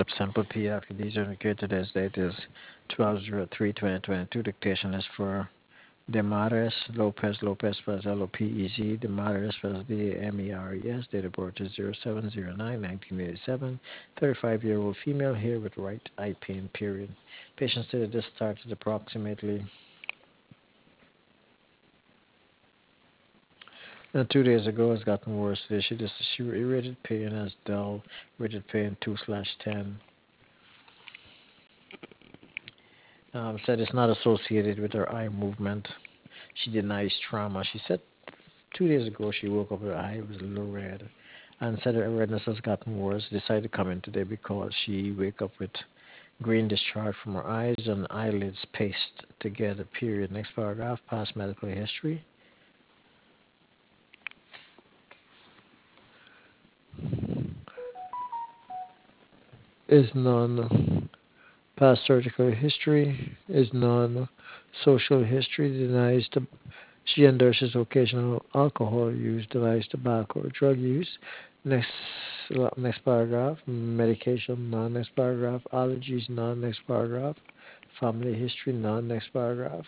lab sample P after these are indicated as date is 12/03/2022. Dictation is for Demares Lopez Lopez spells Lopez. Demares spells Damares. Date of birth is 07/09/1987. 35-year-old female here with right eye pain. Period. Patient stated this started approximately 2 days ago. Has gotten worse. Today she rated pain as dull. Rated pain 2/10. Said it's not associated with her eye movement. She denies trauma. She said 2 days ago she woke up, her eye was a little red, and said her redness has gotten worse. Decided to come in today because she wake up with green discharge from her eyes and eyelids paced together. Period. Next paragraph. Past medical history is none. Past surgical history is none. Social history denies she endorses occasional alcohol use, denies tobacco or drug use. Next, next paragraph. Medication, none. Next paragraph. Allergies, none. Next paragraph. Family history, none. Next paragraph.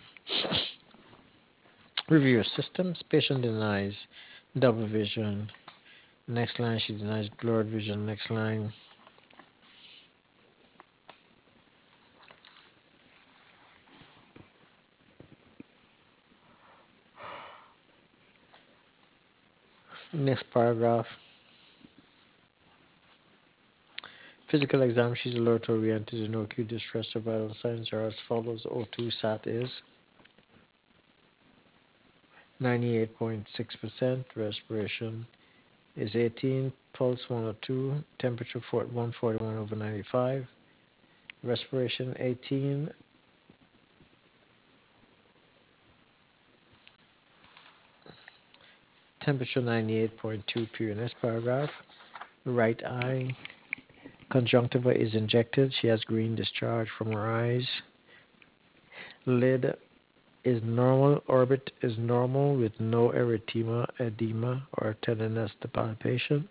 Review systems. Patient denies double vision. Next line, she denies blurred vision. Next line. Next paragraph. Physical exam, she's alert oriented and no acute distress or vital signs are as follows. O2 SAT is 98.6%. Respiration is 18. Pulse 102. Temperature 141/95. Respiration 18. Temperature 98.2. Period. Next paragraph. Right eye. Conjunctiva is injected. She has green discharge from her eyes. Lid is normal. Orbit is normal with no erythema, edema, or tenderness to palpation.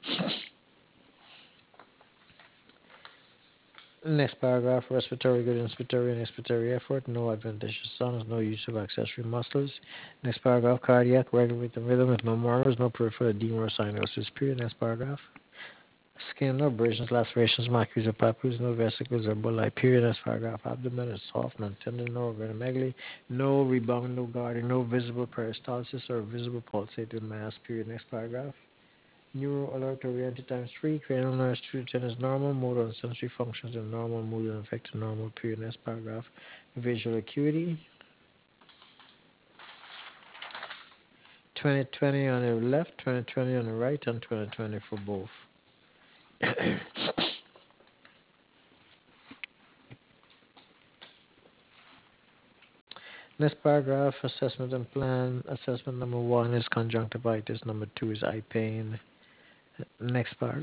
Next paragraph. Respiratory good, inspiratory and expiratory effort. No adventitious sounds. No use of accessory muscles. Next paragraph. Cardiac regular rhythm with no murmurs, no peripheral edema or cyanosis. Period. Next paragraph. Skin, no abrasions, lacerations, macules or papules, no vesicles or bullae. Period. Next paragraph. Abdomen is soft, non-tender, no organomegaly, no rebound, no guarding, no visible peristalsis or visible pulsated mass. Period. Next paragraph. Neuro alert oriented times 3. Cranial nerves 2 to 10 is normal. Motor and sensory functions are normal. Mood and affective normal. Period. Next paragraph. Visual acuity 20/20 on the left, 20/20 on the right, and 20/20 for both. Next paragraph, assessment and plan. Assessment number 1 is conjunctivitis. Number 2 is eye pain. Next part.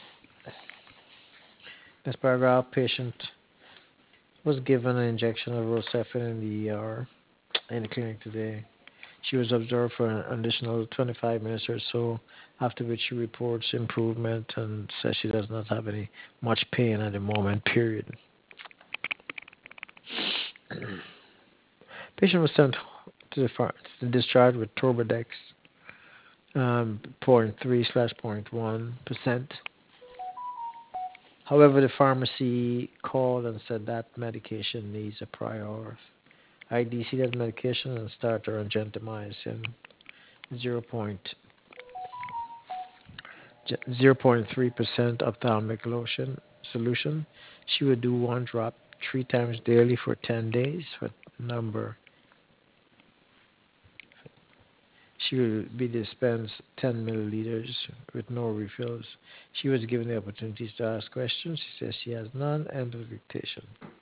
Next paragraph, patient was given an injection of Rocephin in the ER in the clinic today. She was observed for an additional 25 minutes or so, after which she reports improvement and says she does not have any much pain at the moment, period. Patient was sent to the discharge with Turbidex, 0.3/0.1%. However, the pharmacy called and said that medication needs a prior auth. IDC that medication and starter on gentamicin 0.3% ophthalmic lotion solution. She would do 1 drop 3 times daily for 10 days. For number, she will be dispensed 10 milliliters with no refills. She was given the opportunities to ask questions. She says she has none. End of dictation.